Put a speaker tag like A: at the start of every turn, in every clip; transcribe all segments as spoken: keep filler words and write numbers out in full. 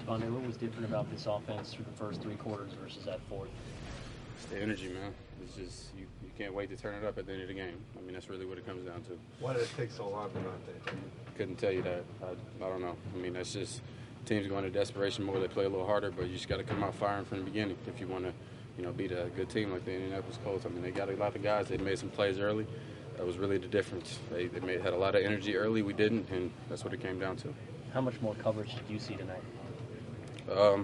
A: Rondé, what was different about this offense through the first three quarters versus that fourth?
B: It's the energy, man. It's just you, you can't wait to turn it up at the end of the game. I mean, that's really what it comes down to.
C: Why did it take so long to not that?
B: Couldn't tell you that. I, I don't know. I mean, that's just teams going into desperation mode. They play a little harder, but you just got to come out firing from the beginning if you want to, you know, beat a good team like the Indianapolis Colts. I mean, they got a lot of guys. They made some plays early. That was really the difference. They, they made, had a lot of energy early. We didn't, and that's what it came down to.
A: How much more coverage did you see tonight?
B: Um,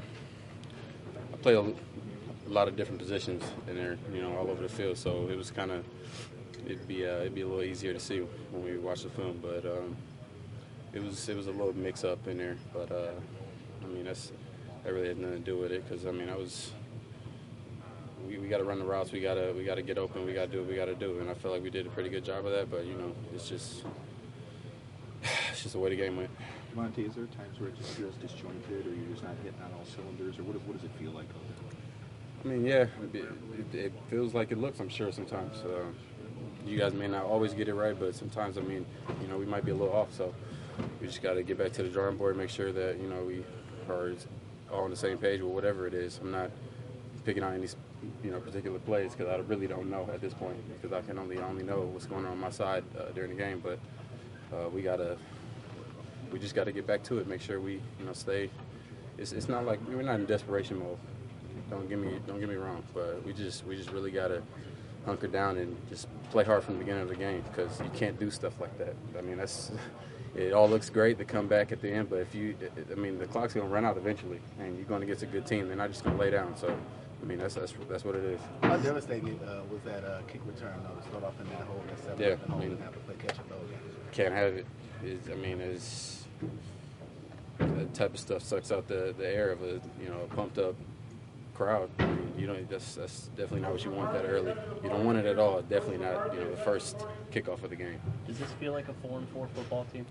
B: I play a, a lot of different positions in there, you know, all over the field. So it was kind of it'd be uh, it'd be a little easier to see when we watch the film. But um, it was it was a little mix up in there. But uh, I mean, that's that really had nothing to do with it because I mean, I was. We, we got to run the routes. We got to we got to get open. We got to do what we got to do. And I feel like we did a pretty good job of that. But you know, it's just it's just the way the game went.
D: Monte, is there times where it just feels disjointed, or you're just not hitting on all cylinders, or what, what does it feel like?
B: I mean, yeah, it, it, it feels like it looks. I'm sure sometimes. Uh, you guys may not always get it right, but sometimes, I mean, you know, we might be a little off. So we just got to get back to the drawing board, make sure that you know we are all on the same page with whatever it is. I'm not picking on any you know particular plays because I really don't know at this point because I can only only know what's going on on my side uh, during the game. But uh, we gotta we just got to get back to it. Make sure we you know stay. It's it's not like we're not in desperation mode. Don't get me don't get me wrong, but we just we just really gotta hunker down and just play hard from the beginning of the game because you can't do stuff like that. I mean that's. It all looks great to come back at the end, but if you, I mean, the clock's going to run out eventually, and you're going to get a good team. They're not just going to lay down. So, I mean, that's that's that's what it is.
E: How devastating uh, was that uh, kick return, though, to start off in that hole, that seven
B: yeah,
E: hole,
B: I mean,
E: and have to play catch up those games?
B: Can't have it. It's, I mean, it's that type of stuff sucks out the, the air of a you know a pumped up crowd. I mean, you know, that's that's definitely not what you want that early. You don't want it at all. Definitely not. You know, the first kickoff of the game.
A: Does this feel like a four and four football team?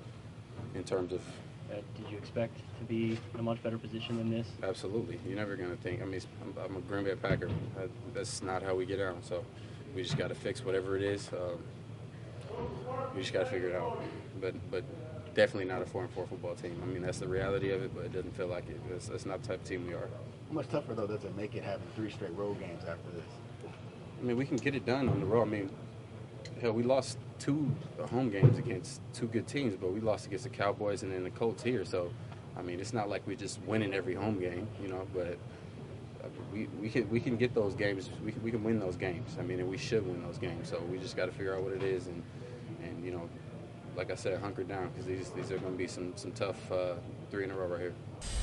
B: In terms of,
A: uh, did you expect to be in a much better position than this?
B: Absolutely. You're never going to think. I mean, I'm, I'm a Green Bay Packer. I, that's not how we get down. So we just got to fix whatever it is. Um, we just got to figure it out. But but definitely not a four and four football team. I mean, that's the reality of it. But it doesn't feel like it. That's, that's not the type of team we are.
E: How much tougher though does it make it having three straight road games after this?
B: I mean, we can get it done on the road. I mean, hell, we lost two home games against two good teams, but we lost against the Cowboys and then the Colts here. So, I mean, it's not like we're just winning every home game, you know. But we we can we can get those games. We can, we can win those games. I mean, and we should win those games. So we just got to figure out what it is, and and you know, like I said, hunker down because these these are going to be some some tough uh, three in a row right here.